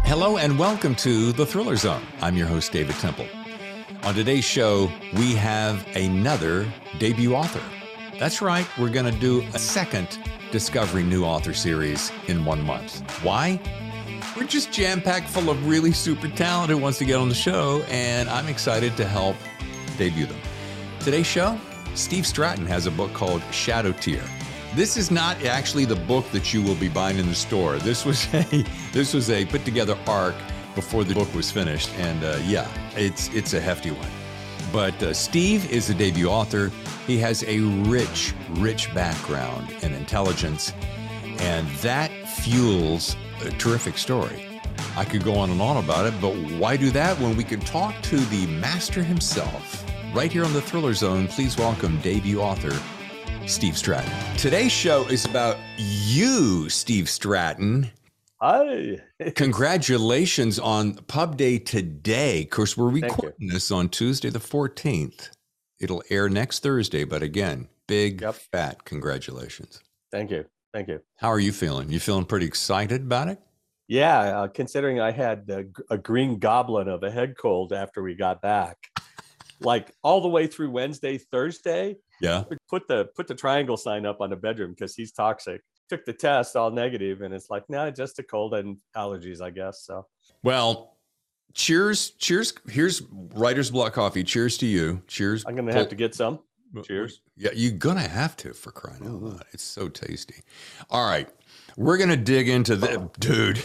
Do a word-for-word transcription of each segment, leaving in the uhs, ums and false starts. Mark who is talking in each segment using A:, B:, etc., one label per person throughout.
A: Hello and welcome to The Thriller Zone. I'm your host, David Temple. On today's show, we have another debut author. That's right, we're going to do a second Discovering New Author series in one month. Why? We're just jam-packed full of really super talent who wants to get on the show, and I'm excited to help debut them. Today's show, Steve Stratton has a book called Shadow Tear. This is not actually the book that you will be buying in the store. This was a this was a put together arc before the book was finished, and uh, yeah, it's it's a hefty one. But uh, Steve is a debut author. He has a rich, rich background and intelligence, and that fuels a terrific story. I could go on and on about it, but why do that when we could talk to the master himself? Right here on the Thriller Zone, please welcome debut author Steve Stratton. Today's show is about you, Steve Stratton.
B: Hi.
A: Congratulations on Pub Day today. Of course, we're recording this on Tuesday the fourteenth. It'll air next Thursday, but again, big, yep. fat congratulations.
B: Thank you. Thank you.
A: How are you feeling? You feeling pretty excited about it?
B: Yeah, uh, considering I had a, a green goblin of a head cold after we got back. Like all the way through Wednesday, Thursday.
A: Yeah.
B: Put the put the triangle sign up on the bedroom because he's toxic. Took the test, all negative, and it's like, nah, just a cold and allergies, I guess. So
A: well, cheers, cheers. Here's writer's block coffee. Cheers to you. Cheers.
B: I'm gonna have to get some. Cheers.
A: Yeah, you're gonna have to for crying out loud. It's so tasty. All right. We're gonna dig into the dude.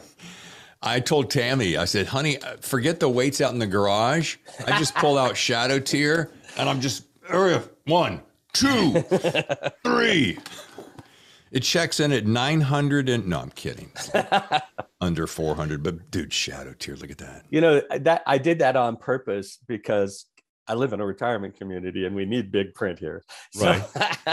A: I told Tammy, I said, honey, forget the weights out in the garage. I just pulled out Shadow Tear and I'm just one, two, three. It checks in at nine hundred and no, I'm kidding. Under four hundred, but dude, Shadow Tear, look at that.
B: You know, that I did that on purpose because I live in a retirement community and we need big print here. So.
A: Right.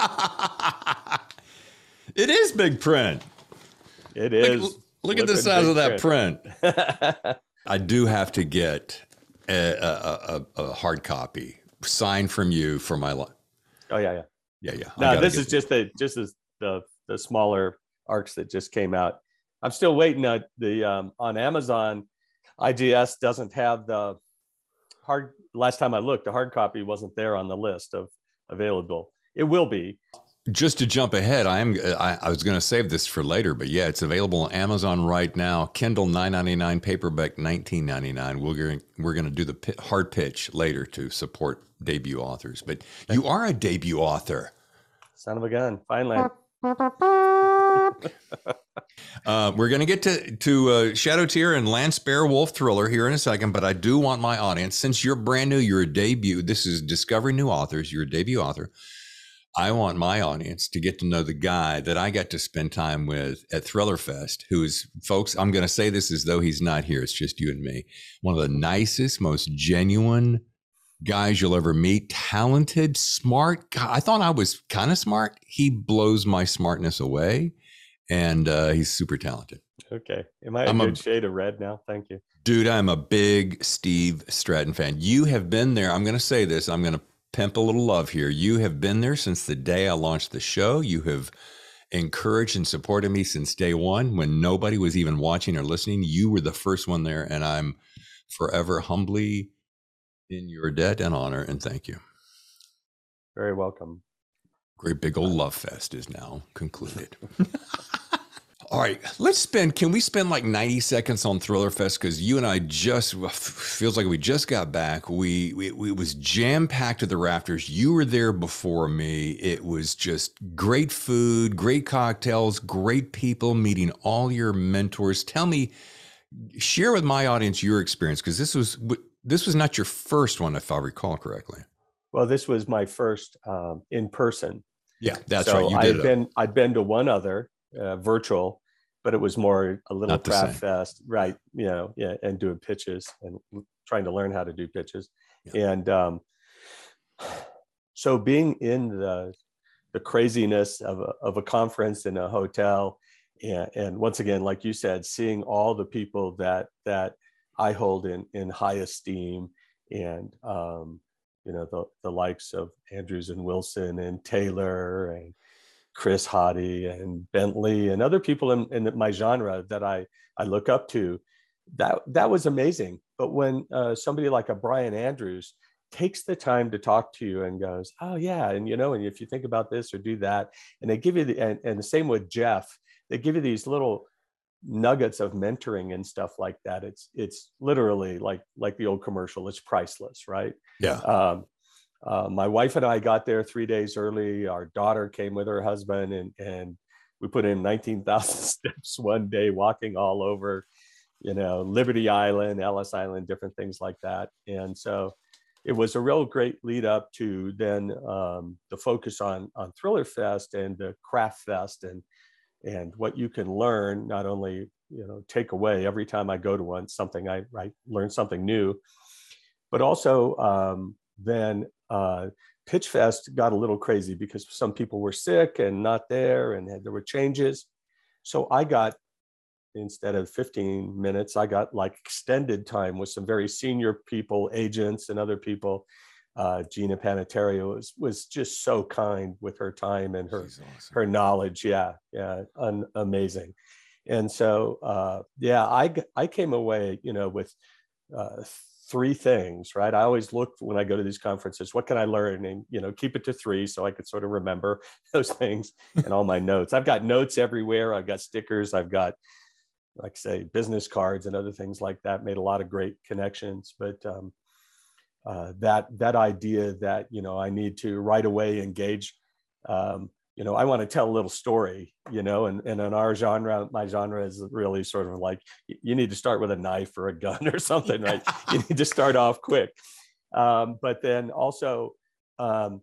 A: It is big print.
B: It is.
A: Like, look at the size of that print. print. I do have to get a, a, a, a hard copy signed from you for my life.
B: Oh yeah, yeah,
A: yeah, yeah.
B: No, this is just the just as the the smaller arcs that just came out. I'm still waiting on the um, on Amazon. I G S doesn't have the hard. Last time I looked, the hard copy wasn't there on the list of available. It will be.
A: Just to jump ahead, I am. I, I was going to save this for later, but yeah, it's available on Amazon right now. Kindle nine ninety-nine, paperback nineteen ninety-nine. We're going we're going to do the p- hard pitch later to support debut authors. But you are a debut author.
B: Son of a gun! Finally.
A: uh, we're going to get to to uh, Shadow Tear and Lance Beowulf Thriller here in a second, but I do want my audience, since you're brand new, you're a debut. This is Discovering New Authors. You're a debut author. I want my audience to get to know the guy that I got to spend time with at Thriller Fest, who is, folks, I'm going to say this as though he's not here. It's just you and me. One of the nicest, most genuine guys you'll ever meet. Talented, smart. God, I thought I was kind of smart. He blows my smartness away, and uh, he's super talented.
B: Okay. Am I a
A: I'm
B: good
A: a,
B: shade of red now? Thank you.
A: Dude, I'm a big Steve Stratton fan. You have been there. I'm going to say this. I'm going to pimp a little love here. You have been there since the day I launched the show. You have encouraged and supported me since day one when nobody was even watching or listening. You were the first one there, and I'm forever humbly in your debt and honor, and thank you.
B: Very welcome.
A: Great big old love fest is now concluded. All right, let's spend, can we spend like ninety seconds on Thriller Fest? Because you and I just, feels like we just got back. We, we, we it was jam-packed to the rafters. You were there before me. It was just great food, great cocktails, great people, meeting all your mentors. Tell me, share with my audience your experience, because this was, this was not your first one, if I recall correctly.
B: Well, this was my first um, in person.
A: Yeah, that's
B: so
A: right. You
B: I'd
A: did
B: been, I'd been to one other uh, virtual, but it was more a little craft fest, right? You know, yeah, and doing pitches and trying to learn how to do pitches. Yeah. And um, so being in the the craziness of a, of a conference in a hotel, and, and once again, like you said, seeing all the people that that I hold in in high esteem, and um, you know, the the likes of Andrews and Wilson and Taylor and Chris Hottie and Bentley and other people in, in my genre that I, I look up to. That, that was amazing. But when uh, somebody like a Brian Andrews takes the time to talk to you and goes, oh yeah, and you know, and if you think about this or do that, and they give you the, and, and the same with Jeff, they give you these little nuggets of mentoring and stuff like that. It's, it's literally like, like the old commercial, it's priceless, right?
A: Yeah.
B: Um, uh, my wife and I got there three days early. Our daughter came with her husband, and, and we put in nineteen thousand steps one day, walking all over, you know, Liberty Island, Ellis Island, different things like that. And so it was a real great lead up to then um, the focus on, on Thriller Fest and the Craft Fest, and, and what you can learn, not only, you know, take away every time I go to one, something I, I learn something new, but also um, then uh, Pitch Fest got a little crazy because some people were sick and not there, and there were changes. So I got, instead of fifteen minutes, I got like extended time with some very senior people, agents and other people. Uh, Gina Panetario was, was just so kind with her time and her, awesome. her knowledge. Yeah. Yeah. Un- amazing. And so, uh, yeah, I, I came away, you know, with uh, three things, right? I always look when I go to these conferences, what can I learn? And, you know, keep it to three so I could sort of remember those things and all my notes. I've got notes everywhere. I've got stickers. I've got, like say, business cards and other things like that. Made a lot of great connections. But um, uh, that that idea that, you know, I need to right away engage, um, you know, I want to tell a little story, you know, and, and in our genre, my genre is really sort of like, you need to start with a knife or a gun or something, right? You need to start off quick. Um, but then also um,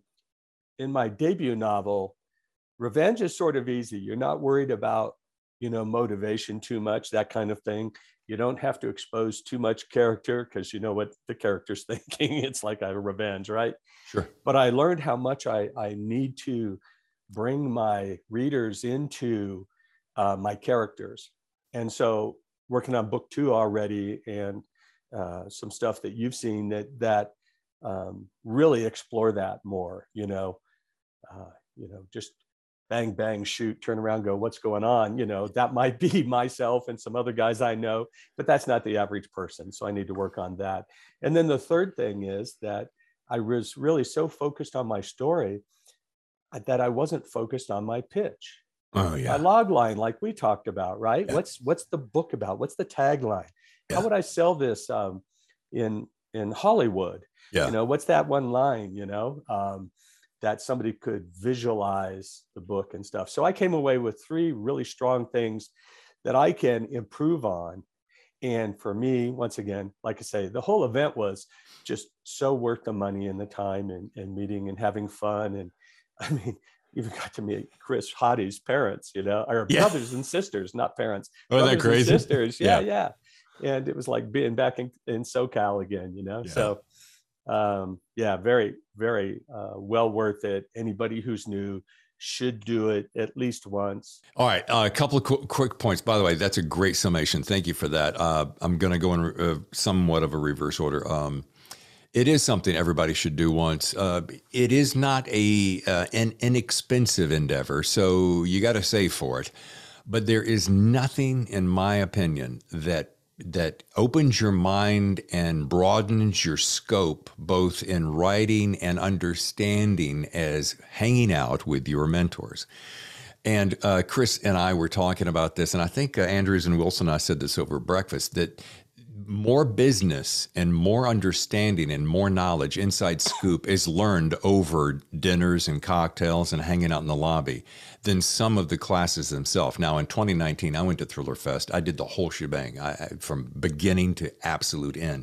B: in my debut novel, revenge is sort of easy. You're not worried about, you know, motivation too much, that kind of thing. You don't have to expose too much character because you know what the character's thinking. It's like a revenge, right?
A: Sure.
B: But I learned how much I, I need to bring my readers into uh, my characters. And so working on book two already, and uh, some stuff that you've seen that, that um, really explore that more, you know, uh, you know, just bang, bang, shoot, turn around, go, what's going on? You know, that might be myself and some other guys I know, but that's not the average person. So I need to work on that. And then the third thing is that I was really so focused on my story that I wasn't focused on my pitch.
A: Oh yeah.
B: My log line, like we talked about, right?
A: Yeah.
B: What's, what's the book about? What's the tagline?
A: Yeah.
B: How would I sell this um, in, in Hollywood?
A: Yeah.
B: You know, what's that one line, you know? Um, that somebody could visualize the book and stuff. So I came away with three really strong things that I can improve on. And for me, once again, like I say, the whole event was just so worth the money and the time and, and meeting and having fun. And I mean, even got to meet Chris Hottie's parents, you know, or yeah. brothers and sisters, not parents.
A: Oh,
B: brothers
A: that crazy?
B: And sisters. Yeah,
A: yeah.
B: yeah. And it was like being back in, in SoCal again, you know?
A: Yeah.
B: So um, yeah, very, very uh, well worth it. Anybody who's new should do it at least once.
A: All right. Uh, a couple of qu- quick points. By the way, that's a great summation. Thank you for that. Uh, I'm going to go in re- uh, somewhat of a reverse order. Um, it is something everybody should do once. Uh, it is not a uh, an inexpensive endeavor, so you got to save for it. But there is nothing, in my opinion, that that opens your mind and broadens your scope, both in writing and understanding, as hanging out with your mentors. And uh, Chris and I were talking about this, and I think uh, Andrews and Wilson and I said this over breakfast, that more business and more understanding and more knowledge, inside scoop, is learned over dinners and cocktails and hanging out in the lobby than some of the classes themselves. Now, in twenty nineteen, I went to Thriller Fest. I did the whole shebang, I, I, from beginning to absolute end.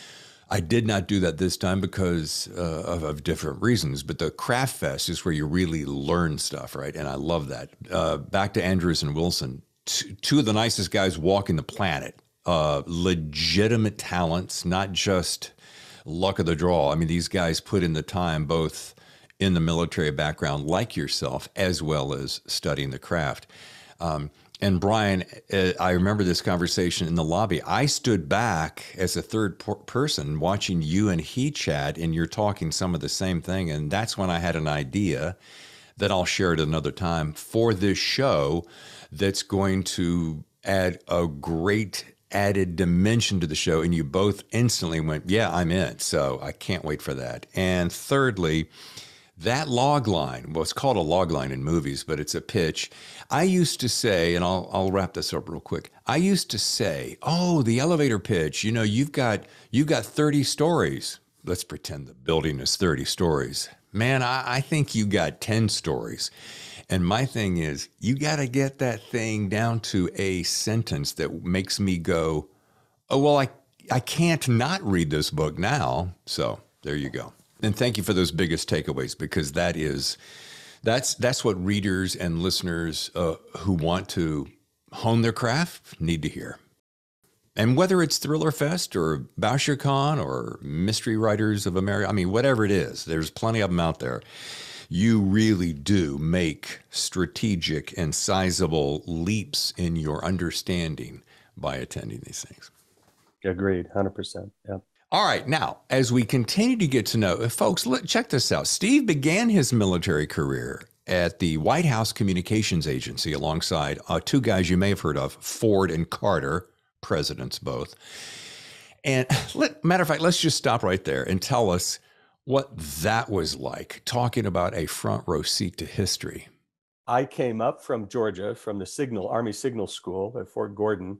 A: I did not do that this time because uh, of, of different reasons, but the Craft Fest is where you really learn stuff, right? And I love that. Uh, back to Andrews and Wilson, t- two of the nicest guys walking the planet. Uh, legitimate talents, not just luck of the draw. I mean, these guys put in the time, both in the military background like yourself, as well as studying the craft. Um, and Brian, uh, I remember this conversation in the lobby. I stood back as a third per- person watching you and he chat, and you're talking some of the same thing. And that's when I had an idea that I'll share at another time for this show that's going to add a great added dimension to the show. And you both instantly went, yeah, I'm in. So I can't wait for that. And thirdly, that log line, well, it's called a log line in movies, but it's a pitch. I used to say, and I'll, I'll wrap this up real quick. I used to say, oh, the elevator pitch, you know, you've got, you've got thirty stories. Let's pretend the building is thirty stories. Man, I, I think you got ten stories. And my thing is, you got to get that thing down to a sentence that makes me go, oh, well, I, I can't not read this book now. So there you go. And thank you for those biggest takeaways, because that is, that's, that's what readers and listeners uh, who want to hone their craft need to hear. And whether it's Thriller Fest or Bowsher Con or Mystery Writers of America, I mean, whatever it is, there's plenty of them out there. You really do make strategic and sizable leaps in your understanding by attending these things.
B: Agreed, one hundred percent. Yeah.
A: All right. Now, as we continue to get to know, folks, look, check this out. Steve began his military career at the White House Communications Agency alongside uh, two guys you may have heard of, Ford and Carter, presidents both. And let, matter of fact, let's just stop right there and tell us what that was like, talking about a front row seat to history.
B: I came up from Georgia, from the Signal Army Signal School at Fort Gordon,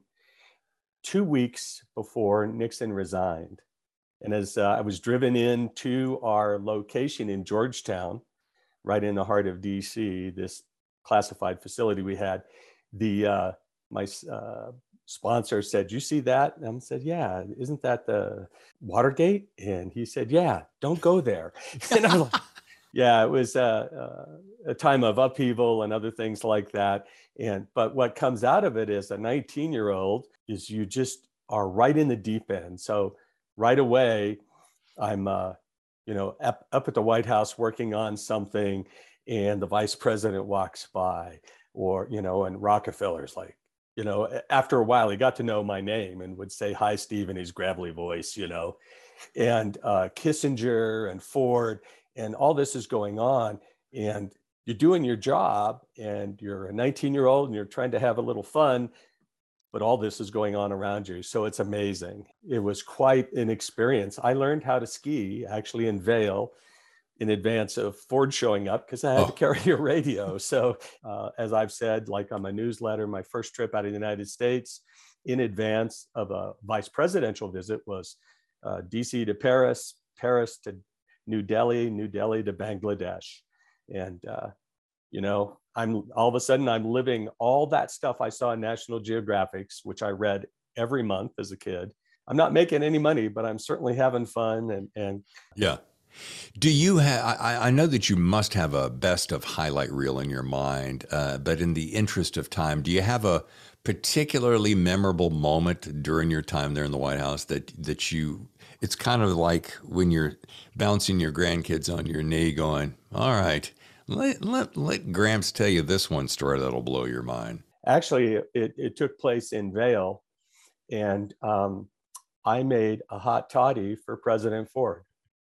B: two weeks before Nixon resigned. And as uh, I was driven into our location in Georgetown, right in the heart of D C, this classified facility we had, the uh, my uh, sponsor said, "You see that?" And I said, "Yeah, isn't that the Watergate?" And he said, "Yeah, don't go there." And I'm like, yeah, it was uh, uh, a time of upheaval and other things like that. And but what comes out of it as a nineteen year old is you just are right in the deep end. So right away, I'm, uh, you know, up, up at the White House working on something, and the vice president walks by, or, you know, and Rockefeller's like, you know, after a while, he got to know my name and would say, "Hi, Steve," in his gravelly voice, you know, and uh, Kissinger and Ford, and all this is going on, and you're doing your job, and you're a nineteen year old and you're trying to have a little fun, but all this is going on around you. So it's amazing. It was quite an experience. I learned how to ski actually in Vail in advance of Ford showing up, because I had oh. to carry a radio. So uh, as I've said, like on my newsletter, my first trip out of the United States in advance of a vice presidential visit was uh, D C to Paris, Paris to New Delhi, New Delhi to Bangladesh. And, uh, you know, I'm all of a sudden I'm living all that stuff I saw in National Geographics, which I read every month as a kid. I'm not making any money, but I'm certainly having fun. And, and
A: yeah. Do you have, I, I know that you must have a best of highlight reel in your mind, uh, but in the interest of time, do you have a particularly memorable moment during your time there in the White House that, that you, it's kind of like when you're bouncing your grandkids on your knee going, all right, let, let, let Gramps tell you this one story that'll blow your mind.
B: Actually, it, it took place in Vail, and um, I made a hot toddy for President Ford.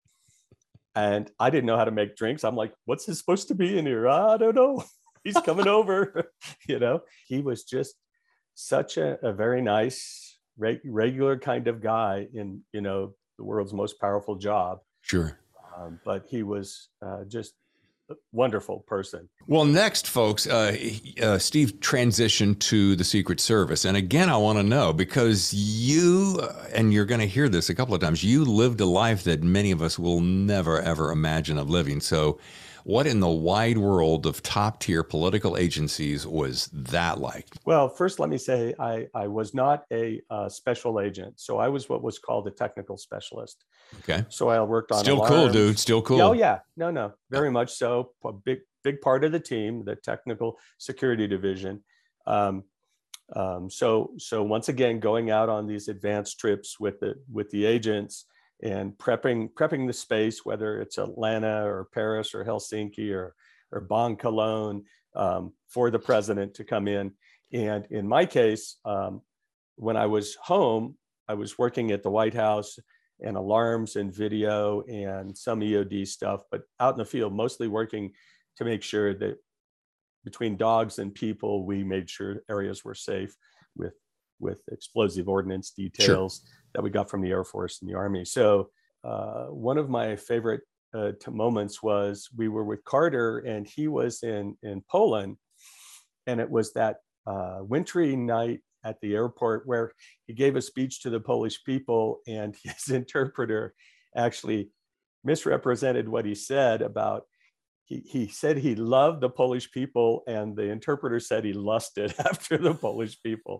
B: And I didn't know how to make drinks. I'm like, what's this supposed to be in here? I don't know. He's coming over. You know, he was just such a, a very nice, reg- regular kind of guy in, you know, the world's most powerful job.
A: Sure.
B: Um, but he was uh, just a wonderful person.
A: Well, next, folks, uh, uh, Steve transitioned to the Secret Service. And again, I want to know, because you, uh, and you're going to hear this a couple of times, you lived a life that many of us will never, ever imagine of living. So what in the wide world of top tier political agencies was that like?
B: Well, first, let me say I, I was not a uh, special agent. So I was what was called a technical specialist.
A: Okay.
B: So I worked on
A: Still
B: alarms.
A: Cool, dude. Still cool.
B: Oh, yeah. No, no, very much so. A big, big part of the team, the technical security division. Um, um, so, so once again, going out on these advanced trips with the with the agents and prepping prepping the space, whether it's Atlanta or Paris or Helsinki or or Bonn, Cologne, um, for the president to come in. And in my case, um, when I was home, I was working at the White House and alarms and video and some E O D stuff, but out in the field, mostly working to make sure that between dogs and people, we made sure areas were safe with, with explosive ordnance details sure. that we got from the Air Force and the Army. So uh, one of my favorite uh, moments was we were with Carter, and he was in, in Poland. And it was that uh, wintry night at the airport where he gave a speech to the Polish people, and his interpreter actually misrepresented what he said about, he, he said he loved the Polish people, and the interpreter said he lusted after the Polish people.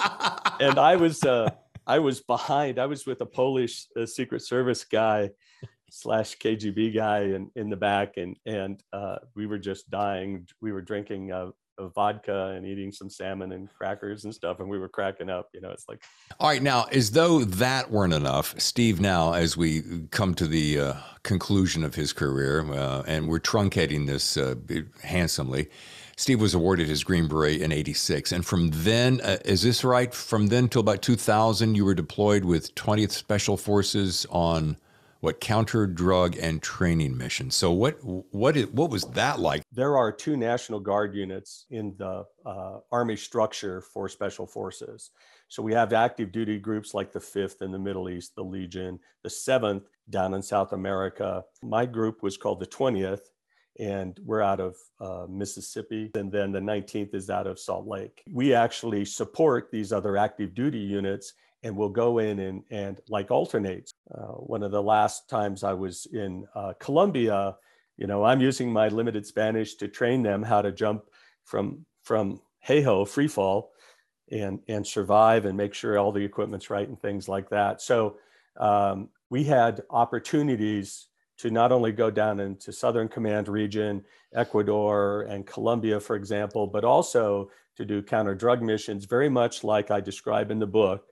B: And I was, uh, I was behind, I was with a Polish uh, Secret Service guy slash K G B guy in, in the back, and, and uh, we were just dying. We were drinking uh, of vodka and eating some salmon and crackers and stuff, and we were cracking up. You know, it's like,
A: all right, now, as though that weren't enough, Steve, now as we come to the uh, conclusion of his career, uh, and we're truncating this uh, handsomely, Steve was awarded his Green Beret in eighty-six, and from then, uh, is this right, from then till about two thousand, you were deployed with twentieth Special Forces on what, counter drug and training missions. So what what is, what was that like?
B: There are two National Guard units in the uh, Army structure for Special Forces. So we have active duty groups like the fifth in the Middle East, the Legion, the seventh down in South America. My group was called the twentieth, and we're out of uh, Mississippi. And then the nineteenth is out of Salt Lake. We actually support these other active duty units, and we'll go in and, and like alternates. Uh, one of the last times I was in uh, Colombia, you know, I'm using my limited Spanish to train them how to jump from, from hey-ho, free fall, and, and survive and make sure all the equipment's right and things like that. So um, we had opportunities to not only go down into Southern Command region, Ecuador and Colombia, for example, but also to do counter-drug missions, very much like I describe in the book,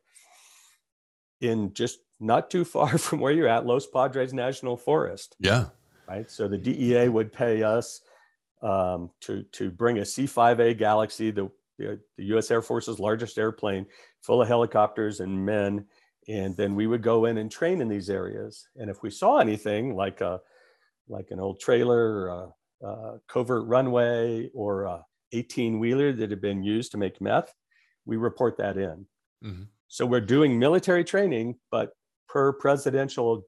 B: in just not too far from where you're at, Los Padres National Forest.
A: Yeah.
B: Right. So the D E A would pay us um, to, to bring a C five A Galaxy, the, the, the U S Air Force's largest airplane, full of helicopters and men. And then we would go in and train in these areas. And if we saw anything like a, like an old trailer, or a, a covert runway, or a eighteen wheeler that had been used to make meth, we report that in. Mm-hmm. So we're doing military training, but per presidential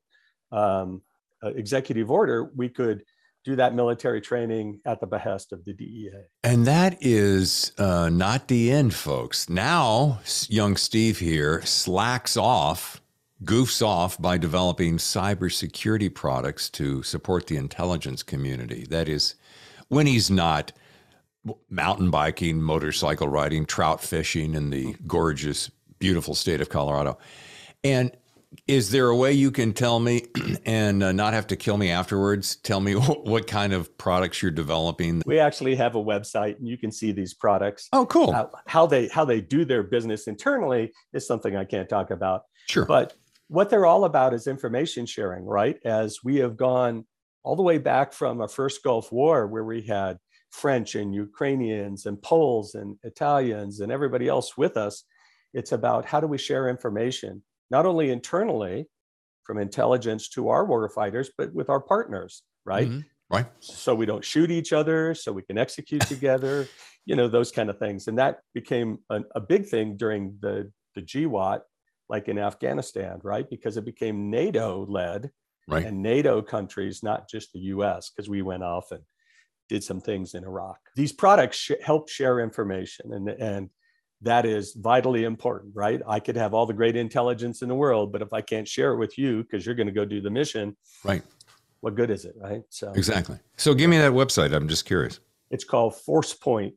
B: um, uh, executive order, we could do that military training at the behest of the D E A.
A: And that is uh, not the end, folks. Now, young Steve here slacks off, goofs off by developing cybersecurity products to support the intelligence community. That is, when he's not mountain biking, motorcycle riding, trout fishing in the gorgeous, beautiful state of Colorado. And is there a way you can tell me and uh, not have to kill me afterwards? Tell me what, what kind of products you're developing.
B: We actually have a website, and you can see these products.
A: Oh, cool.
B: Uh, how they how they do their business internally is something I can't talk about.
A: Sure.
B: But what they're all about is information sharing, right? As we have gone all the way back from our first Gulf War, where we had French and Ukrainians and Poles and Italians and everybody else with us. It's about how do we share information, not only internally from intelligence to our warfighters, but with our partners, right?
A: Mm-hmm. Right.
B: So we don't shoot each other, so we can execute together, you know, those kind of things. And that became a, a big thing during the, the G WOT, like in Afghanistan, right? Because it became NATO led, right, and NATO countries, not just the U S, because we went off and did some things in Iraq. These products sh- help share information, and, and that is vitally important, right? I could have all the great intelligence in the world, but if I can't share it with you because you're going to go do the mission,
A: right,
B: what good is it, right? So
A: exactly. So give me that website. I'm just curious.
B: It's called force point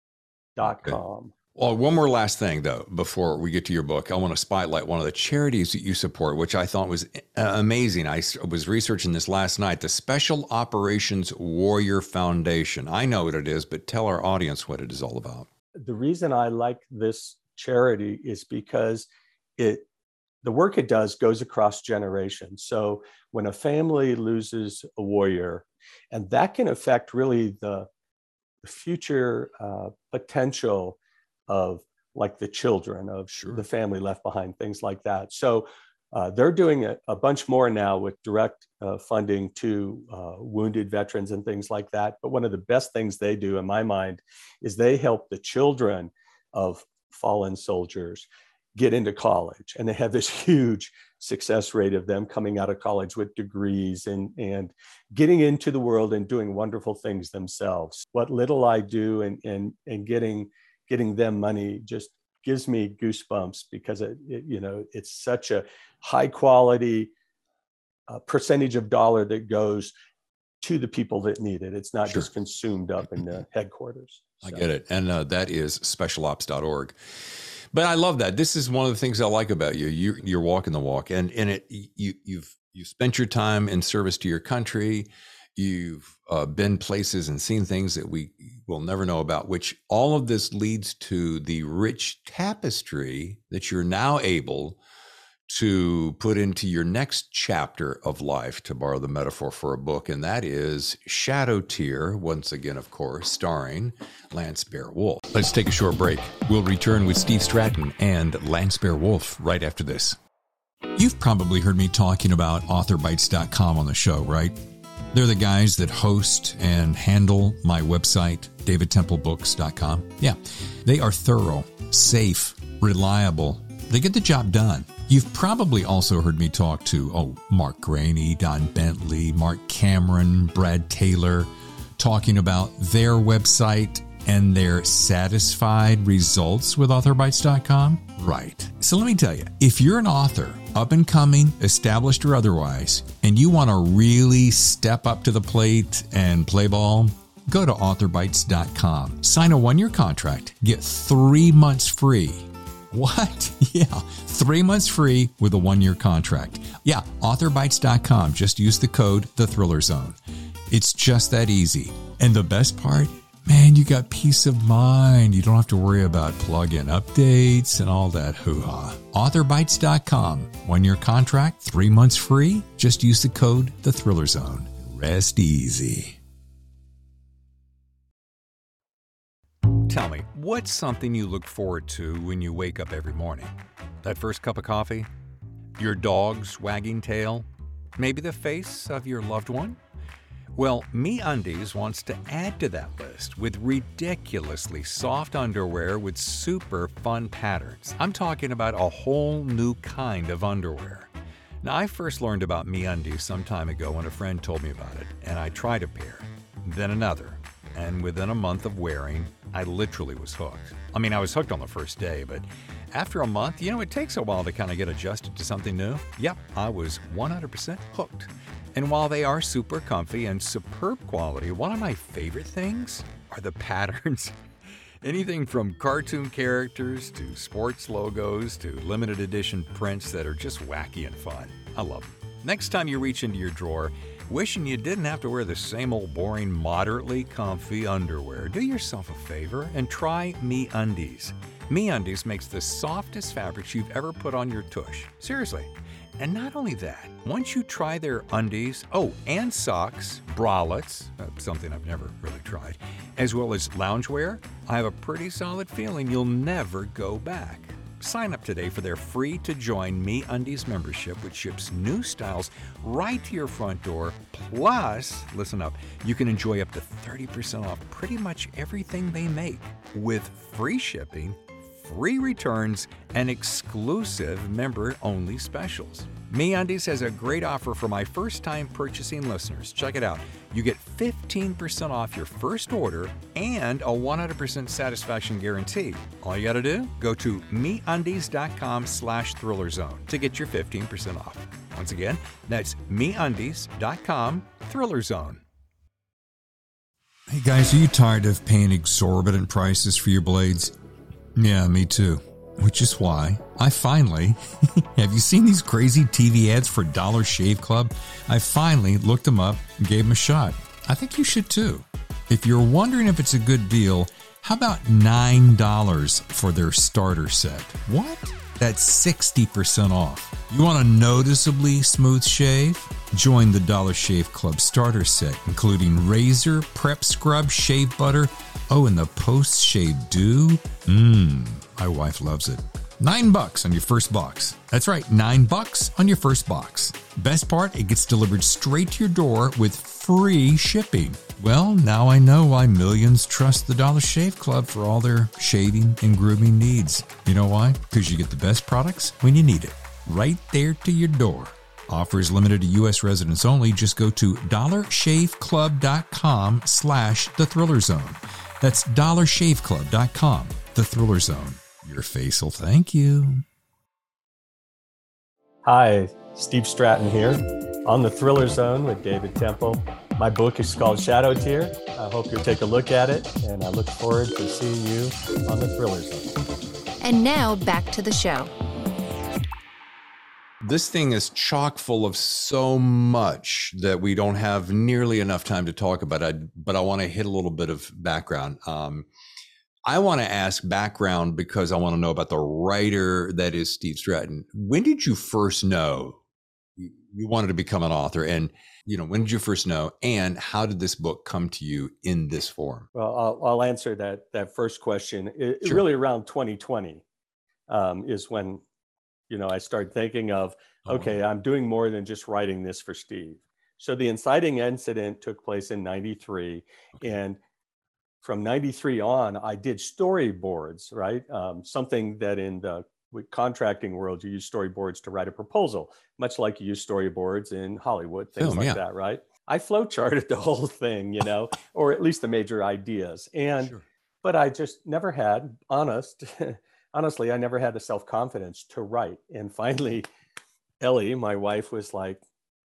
B: dot com.
A: Okay. Well, one more last thing, though, before we get to your book. I want to spotlight one of the charities that you support, which I thought was amazing. I was researching this last night, the Special Operations Warrior Foundation. I know what it is, but tell our audience what it is all about.
B: The reason I like this charity is because it, the work it does goes across generations. So when a family loses a warrior, and that can affect really the, the future uh, potential of like the children of sure. the family left behind, things like that. So Uh, they're doing a, a bunch more now with direct uh, funding to uh, wounded veterans and things like that. But one of the best things they do, in my mind, is they help the children of fallen soldiers get into college. And they have this huge success rate of them coming out of college with degrees and, and getting into the world and doing wonderful things themselves. What little I do and, and, and getting, getting them money just gives me goosebumps, because it, it you know, it's such a high quality uh, percentage of dollar that goes to the people that need it. It's not sure. just consumed up in the headquarters. So.
A: I get it. And uh, that is special ops dot org. But I love that. This is one of the things I like about you. You you're walking the walk, and in it, you you've you've spent your time in service to your country. You've uh, been places and seen things that we will never know about, which all of this leads to the rich tapestry that you're now able to put into your next chapter of life, to borrow the metaphor for a book, and that is Shadow Tear, once again, of course, starring Lance Bear Wolf. Let's take a short break. We'll return with Steve Stratton and Lance Bear Wolf right after this. You've probably heard me talking about author bites dot com on the show, right? They're the guys that host and handle my website, david temple books dot com. Yeah, they are thorough, safe, reliable. They get the job done. You've probably also heard me talk to, oh, Mark Graney, Don Bentley, Mark Cameron, Brad Taylor, talking about their website and their satisfied results with author bites dot com. Right. So let me tell you, if you're an author, up and coming, established or otherwise, and you want to really step up to the plate and play ball, go to author bites dot com. Sign a one-year contract. Get three months free. What? Yeah, three months free with a one-year contract. Yeah, author bites dot com. Just use the code The Thriller Zone. It's just that easy. And the best part, man, you got peace of mind. You don't have to worry about plug-in updates and all that hoo-ha. author bites dot com. One-year contract, three months free. Just use the code The Thriller Zone. Rest easy. Tell me, what's something you look forward to when you wake up every morning? That first cup of coffee? Your dog's wagging tail? Maybe the face of your loved one? Well, MeUndies wants to add to that list with ridiculously soft underwear with super fun patterns. I'm talking about a whole new kind of underwear. Now, I first learned about MeUndies some time ago when a friend told me about it, and I tried a pair, then another. And within a month of wearing, I literally was hooked. I mean, I was hooked on the first day, but after a month, you know, it takes a while to kind of get adjusted to something new. Yep, I was one hundred percent hooked. And while they are super comfy and superb quality, one of my favorite things are the patterns. Anything from cartoon characters to sports logos to limited edition prints that are just wacky and fun. I love them. Next time you reach into your drawer, wishing you didn't have to wear the same old boring, moderately comfy underwear, do yourself a favor and try MeUndies. MeUndies makes the softest fabrics you've ever put on your tush. Seriously. And not only that, once you try their undies, oh, and socks, bralettes, uh, something I've never really tried, as well as loungewear, I have a pretty solid feeling you'll never go back. Sign up today for their free-to-join MeUndies membership, which ships new styles right to your front door. Plus, listen up, you can enjoy up to thirty percent off pretty much everything they make with free shipping, free returns, and exclusive member-only specials. MeUndies has a great offer for my first-time purchasing listeners. Check it out. You get fifteen percent off your first order and a one hundred percent satisfaction guarantee. All you got to do, go to MeUndies dot com slash Thriller Zone to get your fifteen percent off. Once again, that's MeUndies dot com Thriller Zone. Hey guys, are you tired of paying exorbitant prices for your blades? Yeah, me too. Which is why I finally, have you seen these crazy T V ads for Dollar Shave Club? I finally looked them up and gave them a shot. I think you should too. If you're wondering if it's a good deal, how about nine dollars for their starter set? What? That's sixty percent off. You want a noticeably smooth shave? Join the Dollar Shave Club starter set, including razor, prep scrub, shave butter, oh, and the post-shave dew. Mmm, my wife loves it. Nine bucks on your first box. That's right, nine bucks on your first box. Best part, it gets delivered straight to your door with free shipping. Well, now I know why millions trust the Dollar Shave Club for all their shaving and grooming needs. You know why? Because you get the best products when you need it, right there to your door. Offer is limited to U S residents only. Just go to dollarshaveclub.com slash the Thriller Zone. That's dollarshaveclub.com, the Thriller Zone. Your face will thank you.
B: Hi, Steve Stratton here on the Thriller Zone with David Temple. My book is called Shadow Tear. I hope you'll take a look at it, and I look forward to seeing you on the Thriller Zone.
C: And now back to the show.
A: This thing is chock full of so much that we don't have nearly enough time to talk about it, but I want to hit a little bit of background. Um, I want to ask background because I want to know about the writer that is Steve Stratton. When did you first know you wanted to become an author? And, you know, when did you first know? And how did this book come to you in this form?
B: Well, I'll, I'll answer that that first question. It, sure. Really around twenty twenty um, is when, you know, I started thinking of, okay, I'm doing more than just writing this for Steve. So the inciting incident took place in ninety-three. Okay. And from ninety-three on, I did storyboards, right? Um, something that in the contracting world, you use storyboards to write a proposal, much like you use storyboards in Hollywood, things Film, like yeah. that, right? I flowcharted the whole thing, you know, or at least the major ideas. And, sure. but I just never had, honest, honestly, I never had the self-confidence to write. And finally, Ellie, my wife, was like,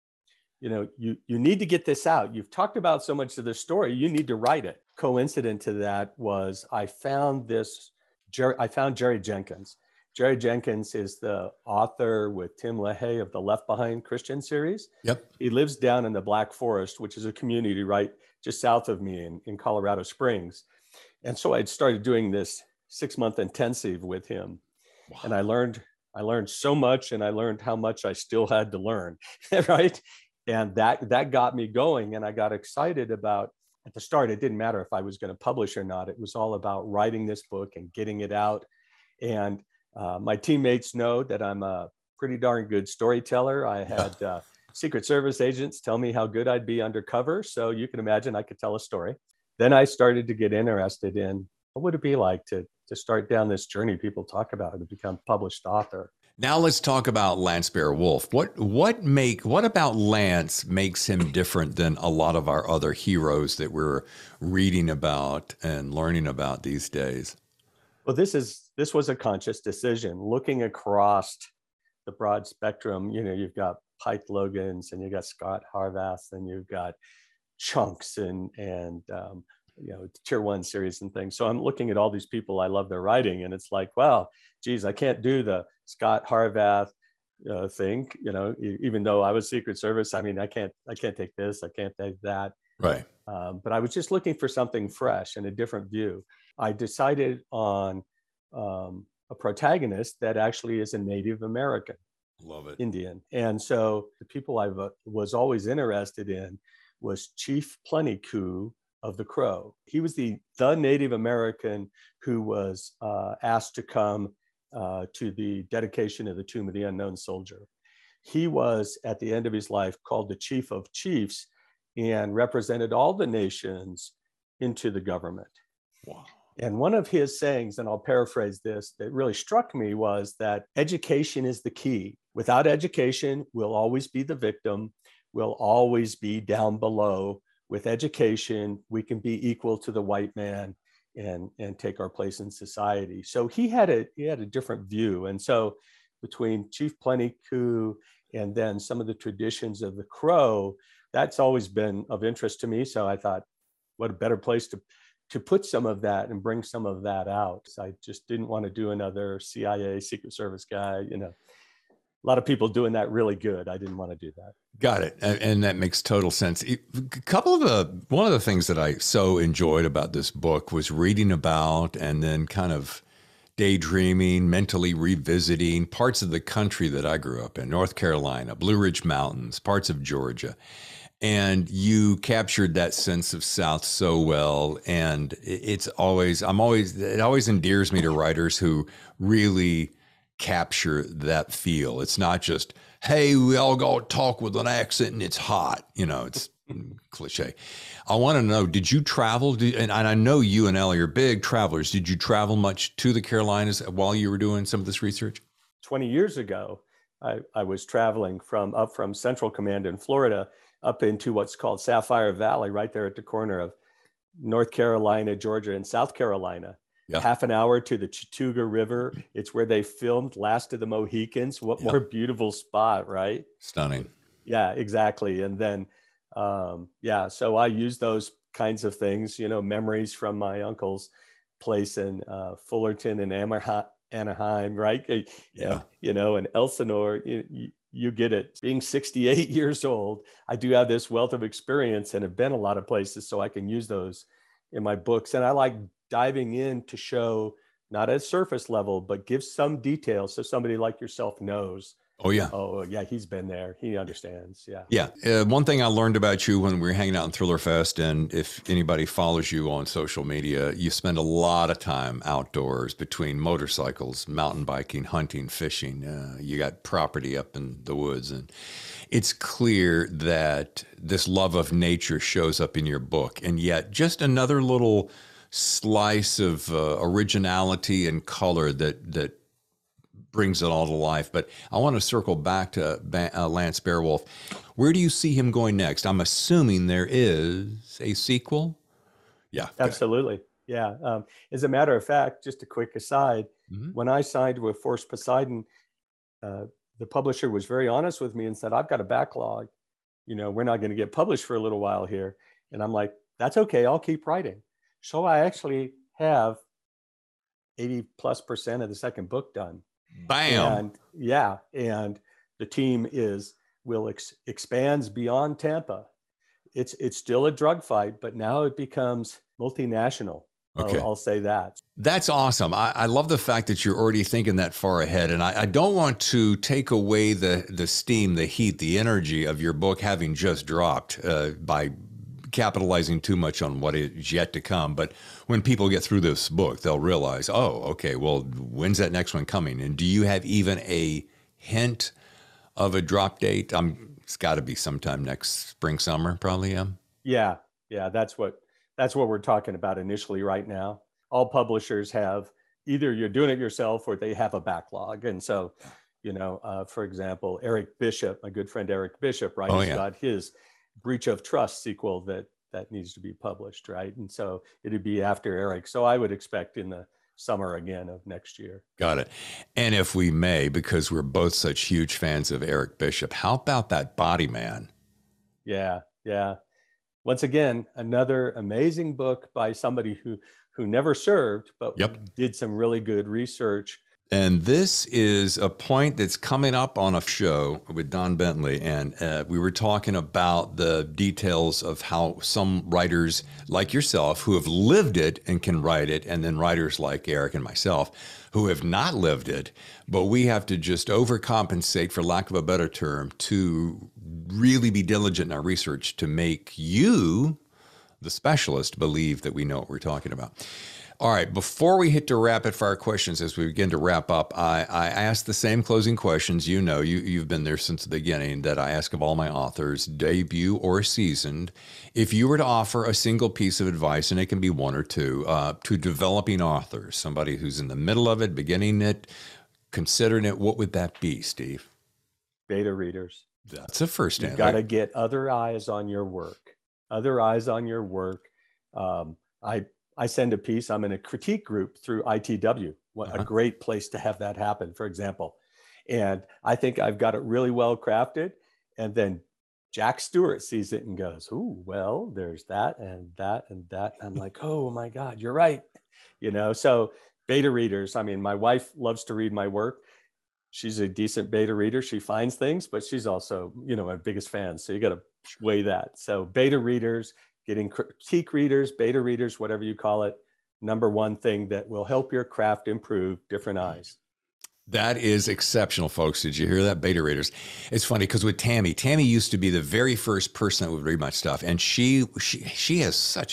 B: you know, you, you need to get this out. You've talked about so much of this story. You need to write it. Coincident to that was I found this, Jerry, I found Jerry Jenkins. Jerry Jenkins is the author with Tim LaHaye of the Left Behind Christian series.
A: Yep.
B: He lives down in the Black Forest, which is a community right just south of me in, in Colorado Springs. And so I'd started doing this six-month intensive with him. Wow. And I learned I learned so much, and I learned how much I still had to learn, right? And that that got me going, and I got excited about, at the start, it didn't matter if I was going to publish or not. It was all about writing this book and getting it out. And uh, my teammates know that I'm a pretty darn good storyteller. I had uh, Secret Service agents tell me how good I'd be undercover. So you can imagine I could tell a story. Then I started to get interested in what would it be like to to start down this journey people talk about to become published author.
A: Now let's talk about Lance Bear-Wolf. What what make what about Lance makes him different than a lot of our other heroes that we're reading about and learning about these days?
B: Well, this is this was a conscious decision. Looking across the broad spectrum, you know, you've got Pike Logans and you've got Scott Harvath and you've got Chunks and and um, you know, tier one series and things. So I'm looking at all these people. I love their writing, and it's like, wow, geez, I can't do the Scott Harvath uh, thing. You know, even though I was Secret Service, I mean, I can't, I can't take this, I can't take that.
A: Right.
B: Um, but I was just looking for something fresh and a different view. I decided on um, a protagonist that actually is a Native American.
A: Love it.
B: Indian. And so the people I was always interested in was Chief Plentycoo of the Crow. He was the, the Native American who was uh, asked to come uh, to the dedication of the Tomb of the Unknown Soldier. He was, at the end of his life, called the Chief of Chiefs and represented all the nations into the government.
A: Wow.
B: And one of his sayings, and I'll paraphrase this, that really struck me was that education is the key. Without education, we'll always be the victim. We'll always be down below. With education, we can be equal to the white man and, and take our place in society. So he had a he had a different view. And so between Chief Plentycoo and then some of the traditions of the Crow, that's always been of interest to me. So I thought, what a better place to, to put some of that and bring some of that out. I just didn't want to do another C I A, Secret Service guy, you know. A lot of people doing that really good. I didn't want to do that.
A: Got it. And, and that makes total sense. A couple of the, one of the things that I so enjoyed about this book was reading about and then kind of daydreaming, mentally revisiting parts of the country that I grew up in, North Carolina, Blue Ridge Mountains, parts of Georgia. And you captured that sense of South so well. And it's always, I'm always, it always endears me to writers who really capture that feel. It's not just, hey, we all go talk with an accent and it's hot. You know, it's cliche. I want to know, did you travel? Did, and I know you and Ellie are big travelers. Did you travel much to the Carolinas while you were doing some of this research?
B: twenty years ago, I, I was traveling from up from Central Command in Florida up into what's called Sapphire Valley, right there at the corner of North Carolina, Georgia, and South Carolina. Yeah. Half an hour to the Chattooga River. It's where they filmed Last of the Mohicans. What yeah. more beautiful spot, right?
A: Stunning.
B: Yeah, exactly. And then, um, yeah, so I use those kinds of things, you know, memories from my uncle's place in uh, Fullerton and Anaheim, Anaheim, right?
A: Yeah.
B: You know, and Elsinore, you, you, you get it. Being sixty-eight years old, I do have this wealth of experience and have been a lot of places, so I can use those in my books. And I like diving in to show, not at surface level, but give some details so somebody like yourself knows.
A: Oh, yeah.
B: Oh, yeah, he's been there. He understands. Yeah.
A: Yeah. Uh, one thing I learned about you when we were hanging out in Thriller Fest, and if anybody follows you on social media, you spend a lot of time outdoors between motorcycles, mountain biking, hunting, fishing. Uh, you got property up in the woods. And it's clear that this love of nature shows up in your book. And yet just another little slice of uh, originality and color that that brings it all to life. But I want to circle back to uh, Lance Bearwolf. Where do you see him going next? I'm assuming there is a sequel. Yeah,
B: absolutely. Yeah. Um, as a matter of fact, just a quick aside, mm-hmm. when I signed with Force Poseidon, uh, the publisher was very honest with me and said, I've got a backlog. You know, we're not going to get published for a little while here. And I'm like, that's okay. I'll keep writing. So I actually have eighty plus percent of the second book done.
A: Bam.
B: And yeah. And the team is, will ex- expands beyond Tampa. It's, it's still a drug fight, but now it becomes multinational.
A: Okay.
B: I'll, I'll say that.
A: That's awesome. I, I love the fact that you're already thinking that far ahead. And I, I don't want to take away the, the steam, the heat, the energy of your book having just dropped uh, by capitalizing too much on what is yet to come. But when people get through this book, they'll realize, oh, okay, well, when's that next one coming? And do you have even a hint of a drop date? Um, it's got to be sometime next spring, summer, probably. Yeah.
B: Yeah. Yeah. That's what, that's what we're talking about initially right now. All publishers have either you're doing it yourself or they have a backlog. And so, you know, uh, for example, Eric Bishop, my good friend, Eric Bishop, right.
A: Oh,
B: He's
A: yeah.
B: got his Breach of Trust sequel that that needs to be published, right? And so it'd be after Eric. So I would expect in the summer again of next year.
A: Got it. And if we may, because we're both such huge fans of Eric Bishop, how about that Body Man?
B: Yeah, yeah. Once again, another amazing book by somebody who who never served, but
A: yep.
B: did some really good research.
A: And this is a point that's coming up on a show with Don Bentley. And uh, we were talking about the details of how some writers like yourself who have lived it and can write it, and then writers like Eric and myself who have not lived it, but we have to just overcompensate, for lack of a better term, to really be diligent in our research to make you, the specialist, believe that we know what we're talking about. All right, before we hit to rapid fire questions, as we begin to wrap up, I, I ask the same closing questions. You know, you, you've been there since the beginning, that I ask of all my authors, debut or seasoned. If you were to offer a single piece of advice, and it can be one or two, uh, to developing authors, somebody who's in the middle of it, beginning it, considering it, what would that be, Steve?
B: Beta readers.
A: That's a first
B: You've
A: answer.
B: got to get other eyes on your work. Other eyes on your work. Um, I I send a piece. I'm in a critique group through I T W. What uh-huh. a great place to have that happen, for example. And I think I've got it really well crafted. And then Jack Stewart sees it and goes, "Ooh, well, there's that and that and that." I'm like, "Oh my God, you're right." You know, so beta readers. I mean, my wife loves to read my work. She's a decent beta reader. She finds things, but she's also, you know, my biggest fan. So you got to weigh that. So beta readers, getting critique readers, beta readers, whatever you call it, number one thing that will help your craft improve, different eyes.
A: That is exceptional, folks. Did you hear that? Beta readers. It's funny because with Tammy, Tammy used to be the very first person that would read my stuff. And she, she, she has such a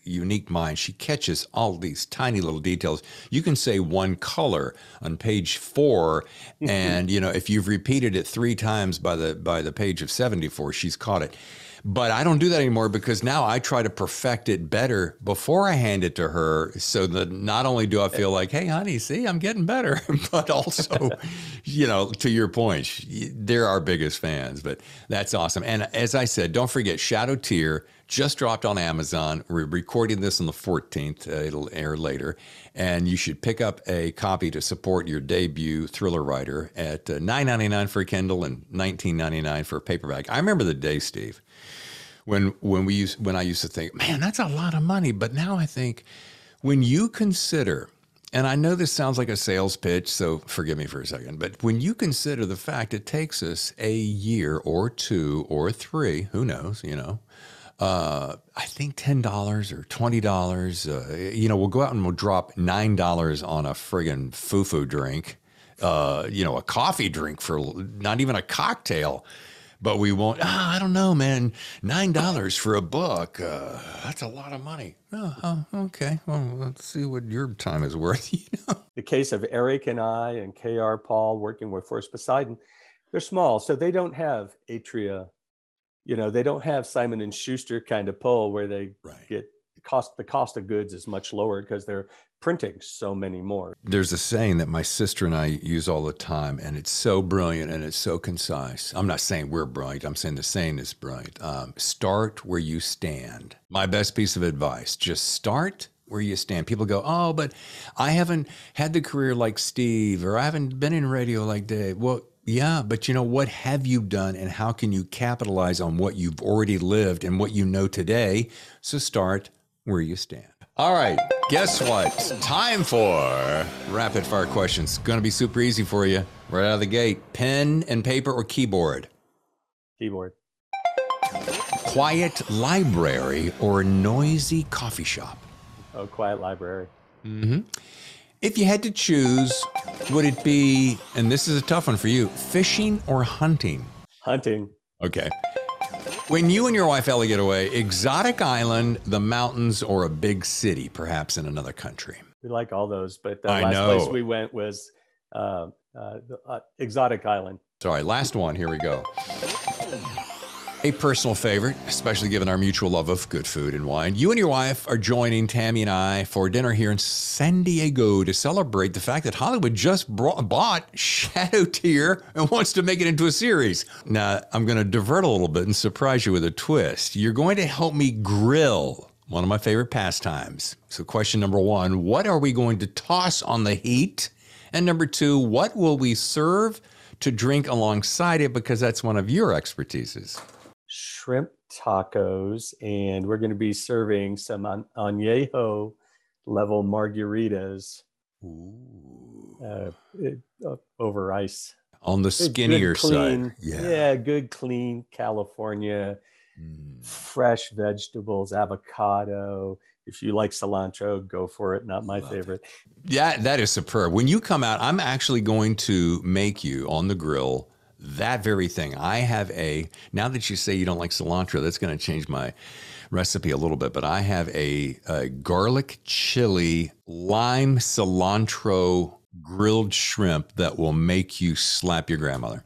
A: unique mind. She catches all these tiny little details. You can say one color on page four, and you know, if you've repeated it three times by the by the page of seventy-four, she's caught it. But I don't do that anymore because now I try to perfect it better before I hand it to her, so that not only do I feel like, hey, honey, see, I'm getting better, but also, you know, to your point, they're our biggest fans. But that's awesome. And as I said, don't forget, Shadow Tear just dropped on Amazon. We're recording this on the fourteenth. Uh, it'll air later. And you should pick up a copy to support your debut thriller writer at uh, nine ninety-nine for a Kindle and nineteen ninety-nine for a paperback. I remember the day, Steve, when when we used when I used to think, man, that's a lot of money. But now I think, when you consider, and I know this sounds like a sales pitch, so forgive me for a second, but when you consider the fact it takes us a year or two or three, who knows, you know, uh, I think ten dollars or twenty dollars, uh, you know, we'll go out and we'll drop nine dollars on a friggin' foo-foo drink, uh, you know, a coffee drink for not even a cocktail. But we won't, ah, I don't know, man, nine dollars for a book, uh, that's a lot of money. Oh, oh, okay, well, let's see what your time is worth. You know?
B: The case of Eric and I and K R Paul working with Forest Poseidon, they're small, so they don't have Atria. You know, they don't have Simon and Schuster kind of pull where they right. get cost, the cost of goods is much lower because they're printing so many more.
A: There's a saying that my sister and I use all the time, and it's so brilliant and it's so concise. I'm not saying we're brilliant. I'm saying the saying is brilliant. Um, start where you stand. My best piece of advice, just start where you stand. People go, oh, but I haven't had the career like Steve, or I haven't been in radio like Dave. Well, yeah, but you know, what have you done, and how can you capitalize on what you've already lived and what you know today? So start where you stand. All right, guess what? Time for rapid fire questions. Going to be super easy for you right out of the gate. Pen and paper or keyboard?
B: Keyboard.
A: Quiet library or noisy coffee shop?
B: Oh, quiet library.
A: Mm-hmm. If you had to choose, would it be, and this is a tough one for you, fishing or hunting?
B: Hunting.
A: Okay. When you and your wife Ellie get away, exotic island, the mountains, or a big city, perhaps in another country?
B: We like all those, but the
A: I
B: last
A: know.
B: place we went was uh, uh, uh, exotic island.
A: Sorry, last one. Here we go. A personal favorite, especially given our mutual love of good food and wine. You and your wife are joining Tammy and I for dinner here in San Diego to celebrate the fact that Hollywood just brought, bought Shadow Tear and wants to make it into a series. Now, I'm going to divert a little bit and surprise you with a twist. You're going to help me grill, one of my favorite pastimes. So question number one, what are we going to toss on the heat? And number two, what will we serve to drink alongside it? Because that's one of your expertises.
B: Shrimp tacos, and we're going to be serving some an- añejo level margaritas uh, it, uh, over ice
A: on the skinnier
B: good, clean,
A: side. Yeah.
B: yeah, good, clean California, mm. fresh vegetables, avocado. If you like cilantro, go for it. Not my Love favorite.
A: It. Yeah, that is superb. When you come out, I'm actually going to make you on the grill that very thing. I have a, now that you say you don't like cilantro, that's going to change my recipe a little bit, but I have a, a garlic chili lime cilantro grilled shrimp that will make you slap your grandmother.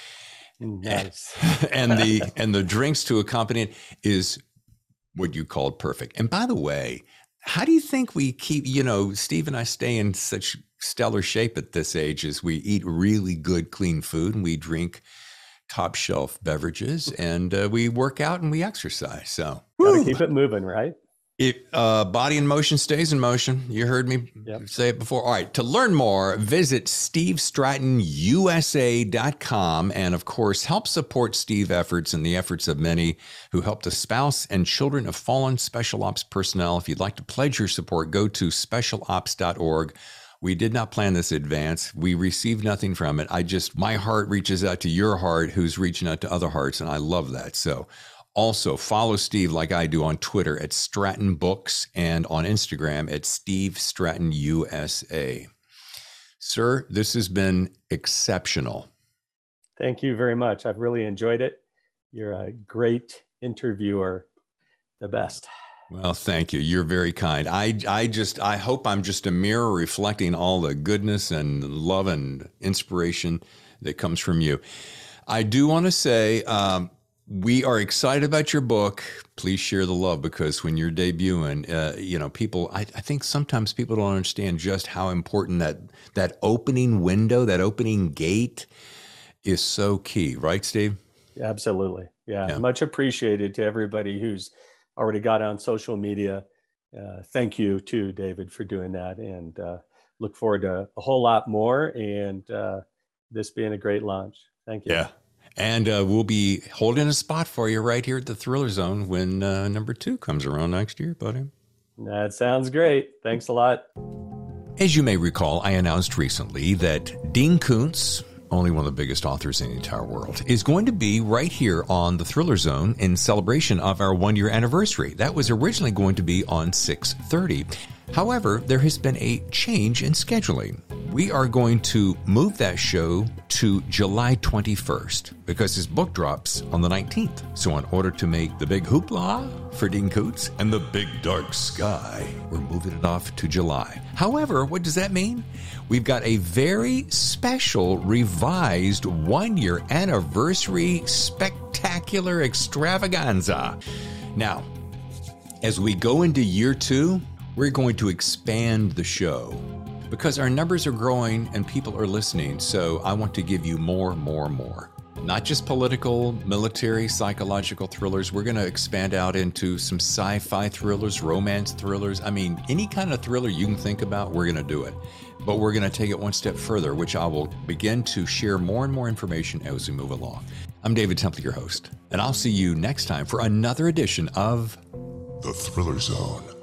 B: Nice.
A: and the and the drinks to accompany it is what you called perfect. And by the way, how do you think we keep, you know, Steve and I stay in such stellar shape at this age as we eat really good, clean food, and we drink top shelf beverages, and uh, we work out and we exercise. So
B: gotta keep it moving, right?
A: It, uh, body in motion stays in motion. You heard me yep. say it before. All right. To learn more, visit steve stratton u s a dot com. And of course, help support Steve efforts and the efforts of many who help the spouse and children of fallen special ops personnel. If you'd like to pledge your support, go to special ops dot org. We did not plan this in advance. We received nothing from it. I just, my heart reaches out to your heart, who's reaching out to other hearts. And I love that. So also, follow Steve like I do on Twitter at Stratton Books and on Instagram at Steve Stratton U S A. Sir, this has been exceptional.
B: Thank you very much. I've really enjoyed it. You're a great interviewer, the best.
A: Well, thank you. You're very kind. I, I just, I hope I'm just a mirror reflecting all the goodness and love and inspiration that comes from you. I do want to say, um, we are excited about your book. Please share the love, because when you're debuting, uh, you know, people, I, I think sometimes people don't understand just how important that, that opening window, that opening gate is so key. Right, Steve?
B: Absolutely. Yeah.
A: Yeah.
B: Much appreciated to everybody who's already got on social media. Uh, thank you too, David, for doing that, and uh, look forward to a whole lot more, and uh, this being a great launch. Thank you.
A: Yeah. And uh, we'll be holding a spot for you right here at the Thriller Zone when uh, number two comes around next year, buddy.
B: That sounds great. Thanks a lot.
A: As you may recall, I announced recently that Dean Koontz, only one of the biggest authors in the entire world, is going to be right here on the Thriller Zone in celebration of our one-year anniversary. That was originally going to be on six thirty. However, there has been a change in scheduling. We are going to move that show to July twenty-first because his book drops on the nineteenth. So in order to make the big hoopla for Dean Koontz and the big dark sky, we're moving it off to July. However, what does that mean? We've got a very special revised one-year anniversary spectacular extravaganza. Now, as we go into year two, we're going to expand the show because our numbers are growing and people are listening. So I want to give you more, more, more. Not just political, military, psychological thrillers. We're going to expand out into some sci-fi thrillers, romance thrillers. I mean, any kind of thriller you can think about, we're going to do it. But we're going to take it one step further, which I will begin to share more and more information as we move along. I'm David Temple, your host, and I'll see you next time for another edition of
D: The Thriller Zone.